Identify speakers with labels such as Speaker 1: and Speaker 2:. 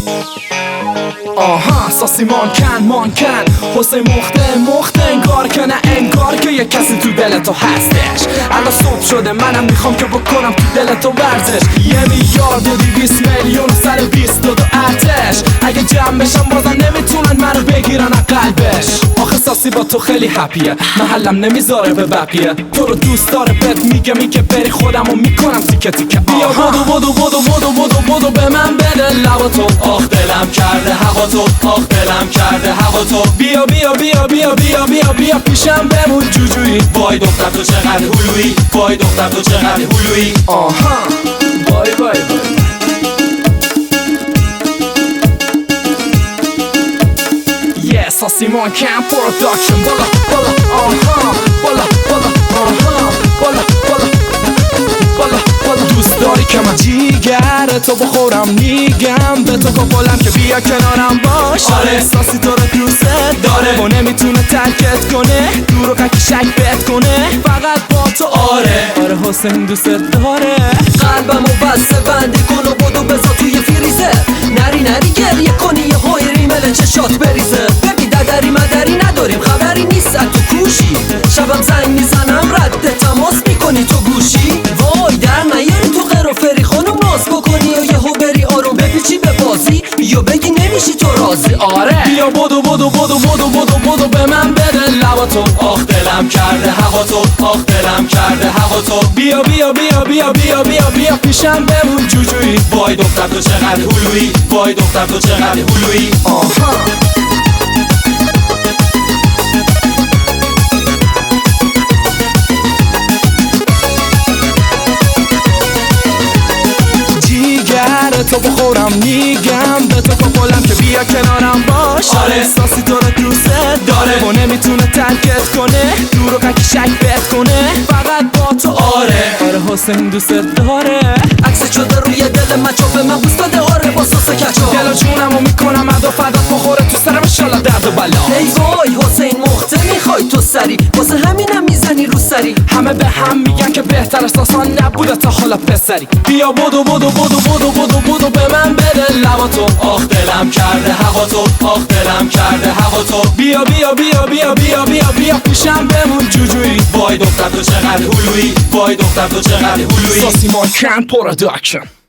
Speaker 1: آها ساسی مانکن حسین مخته انگار که نه انگار که یه کسی تو دل تو هستش. الان صبح شده منم میخوام که بکنم تو دل تو ورزش. 1,200 میلیون سر 22 ارتش. اگه جمع بشم بازم نمیتونن منو بگیرن از قلبش. آخه ساسی با تو خیلی هپیه، محلم نمیذاره به بقیه. تو رو دوست داره بهت میگه بری خودمو میکنم تیکه تیکه. بیا بدو به من بده لبا تو. آخ دلم کرده هوا تو، آخ دلم کرده هوا تو. بیا پیشم بمون جوجویی. وای دختر تو چقدر هلویی، وای دختر تو چقدر هلویی. آها بای ساسی مانکن پروداکشن. بالا آها بالا دوست داری که من جیگر تو بخورم میگم به تو کپلم که بیا کنارم باش. آره ساسی تو رو دوست داره و نمیتونه ترکت کنه، دور و قکی شک بهت کنه فقط با تو. آره حسین دوست داره.
Speaker 2: قلبمو بسته بندی کن و بدو بذار توی فریزه. نری گریه کنی یه های ریمل چشات بریزه. ببین ددری مدری نداریم خبری نیست از تو کوشی. شبم زنگ میزنم رد تماس میکنی تو گوشی. وای در نیاری تو قرافری خانم راست بکنی و یهو بری آروم بپیچی به بازی یا بگی نمیشی تو راضی. آره
Speaker 1: بیا بدو به من بده لبا تو. آخ دلم کرده هوا تو، آخ دلم کرده هوا تو. بیا پیشم بمون جوجویی. وای دختر تو چقدر هلویی، وای دختر تو چقدر هلویی. آها تو بخورم میگم به تو کپلم که بیا کنارم باش. آره ساسی تو رو دوست داره و نمیتونه ترکت کنه، دور و قکی شک بهت کنه فقط با تو. آره حسین دوست داره.
Speaker 2: عکس شده روی دل من چوب من بوست داده. آره با سس کچاپ
Speaker 1: دل و جونمو میکنم ادا فدات بخوره تو سرم انشالله درد و بلا.
Speaker 2: ای وای حسین مخته میخوای تو سری واسه همینم میزنی رو سری.
Speaker 1: همه به هم میگن که بهتر از آسان نبوده تا حالا پسری. بیا بدو به من بده لبا تو. آخ دلم کرده هوا تو، آخ دلم کرده هوا تو. بیا پیشم بمون جوجویی. وای دختر تو چقدر هلویی، وای دختر تو چقدر هلویی. ساسی مانکن پروداکشن.